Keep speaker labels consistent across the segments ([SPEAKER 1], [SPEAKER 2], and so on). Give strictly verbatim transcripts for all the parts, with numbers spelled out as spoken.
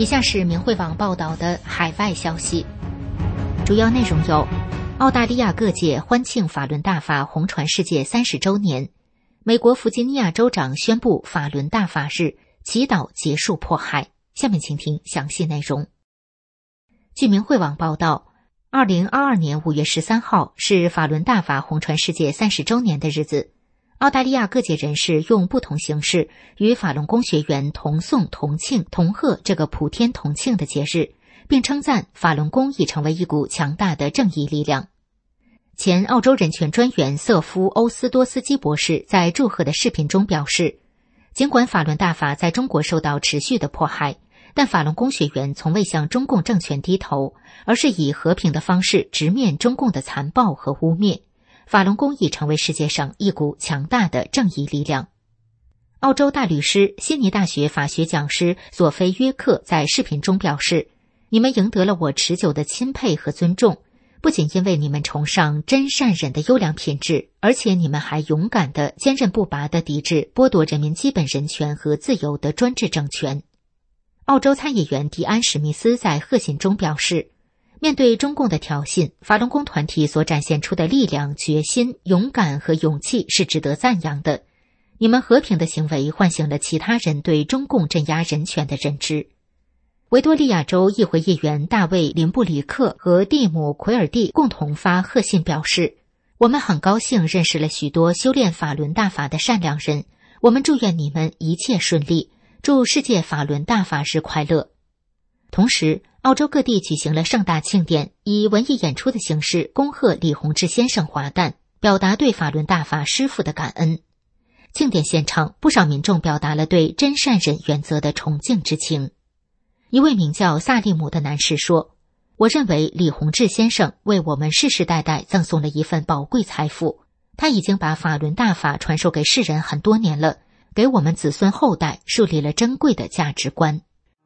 [SPEAKER 1] 以下是明慧网报道的海外消息，主要内容有：澳大利亚各界欢庆法轮大法红传世界三十周年；美国弗吉尼亚州长宣布法轮大法日，祈祷结束迫害。下面请听详细内容。据明慧网报道，二零二二年五月十三号是法轮大法红传世界三十周年的日子。澳大利亚各界人士用不同形式与法轮功学员同颂同庆同贺这个普天同庆的节日，并称赞法轮功已成为一股强大的正义力量。前澳洲人权专员瑟夫·欧斯多斯基博士在祝贺的视频中表示，尽管法轮大法在中国受到持续的迫害，但法轮功学员从未向中共政权低头，而是以和平的方式直面中共的残暴和污蔑。法轮功已成为世界上一股强大的正义力量。澳洲大律师、悉尼大学法学讲师索菲·约克在视频中表示，你们赢得了我持久的钦佩和尊重，不仅因为你们崇尚真善忍的优良品质，而且你们还勇敢地、坚韧不拔地抵制剥夺人民基本人权和自由的专制政权。澳洲参议员迪安·史密斯在贺信中表示，面对中共的挑衅，法轮功团体所展现出的力量、决心、勇敢和勇气是值得赞扬的。你们和平的行为唤醒了其他人对中共镇压人权的认知。维多利亚州议会议员大卫·林布里克和蒂姆·奎尔蒂共同发贺信表示，我们很高兴认识了许多修炼法轮大法的善良人，我们祝愿你们一切顺利，祝世界法轮大法日快乐。同时，澳洲各地举行了盛大庆典，以文艺演出的形式恭贺李洪志先生华诞，表达对法轮大法师父的感恩。庆典现场，不少民众表达了对真善忍原则的崇敬之情。一位名叫萨利姆的男士说，我认为李洪志先生为我们世世代代赠送了一份宝贵财富，他已经把法轮大法传授给世人很多年了，给我们子孙后代树立了珍贵的价值观。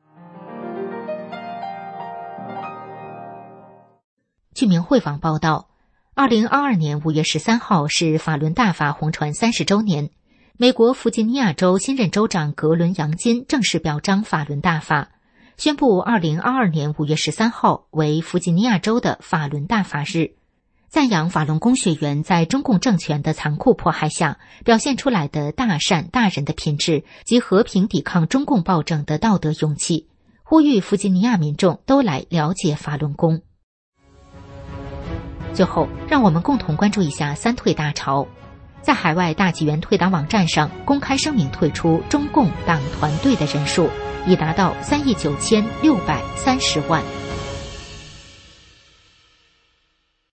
[SPEAKER 1] 据明慧网报道，二零二二年五月十三号是法轮大法红传三十周年。美国弗吉尼亚州新任州长格伦·杨金正式表彰法轮大法，宣布二零二二年五月十三号为弗吉尼亚州的法轮大法日，赞扬法轮功学员在中共政权的残酷迫害下表现出来的大善大仁的品质及和平抵抗中共暴政的道德勇气，呼吁弗吉尼亚民众都来了解法轮功。最后，让我们共同关注一下三退大潮。在海外大纪元退党网站上公开声明退出中共党团队的人数已达到三亿九千六百三十万。